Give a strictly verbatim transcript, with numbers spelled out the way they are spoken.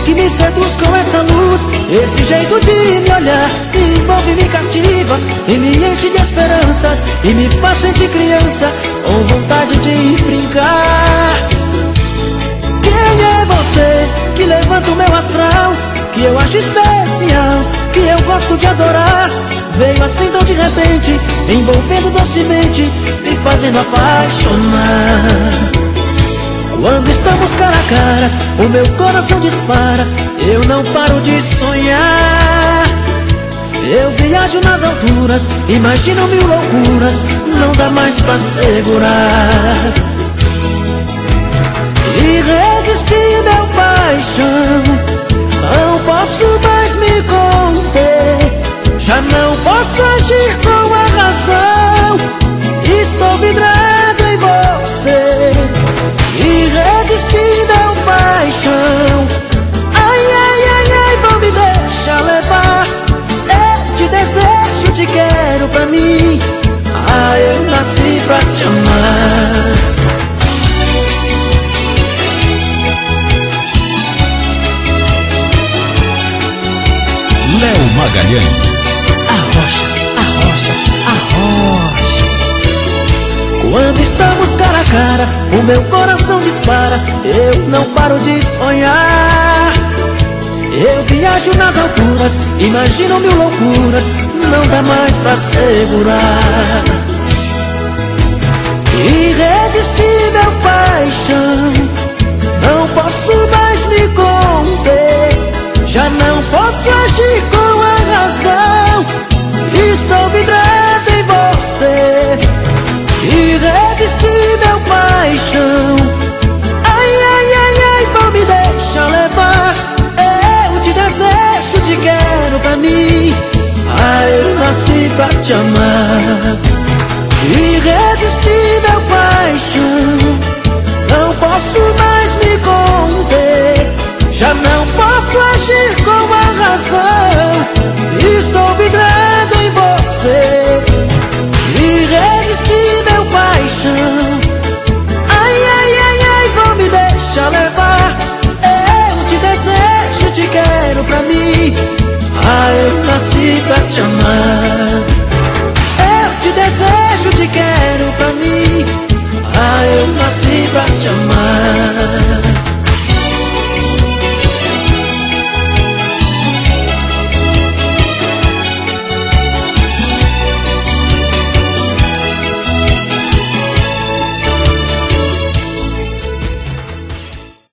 que me seduz com essa luz. Esse jeito de me olhar me envolve, me cativa e me enche de esperanças e me faz sentir criança, com vontade de brincar. Quem é você que levanta o meu astral, que eu acho especial, que eu gosto de adorar? Veio assim tão de repente, envolvendo docemente, me fazendo apaixonar. Quando estamos cara a cara, o meu coração dispara, eu não paro de sonhar. Eu viajo nas alturas, imagino mil loucuras, não dá mais pra segurar. Irresistível paixão, não posso mais me conter, já não posso agir com a razão, estou vidrado em você. Irresistível paixão, ai, ai, ai, ai, não me deixa levar. Eu te desejo, te quero pra mim, ah, eu nasci pra te amar. Léo Magalhães. Arrocha, arrocha, arrocha. Quando estamos cara a cara, o meu coração dispara, eu não paro de sonhar. Eu viajo nas alturas, imagino mil loucuras, não dá mais pra segurar. Irresistível paixão, não posso mais me conter, já não posso agir com a razão, estou vidrado em você. Irresistível paixão, ai, ai, ai, ai, não me deixa levar. Eu te desejo, te quero pra mim, ah, eu nasci pra te amar. Irresistível paixão, não posso mais me conter, já não posso agir com a razão, estou vidrado em você. Irresistível paixão, ai, ai, ai, ai, não me deixa levar. Eu te desejo, te quero pra mim, ah, eu nasci pra te amar. Eu te desejo, te quero pra mim, ah, eu nasci pra te amar.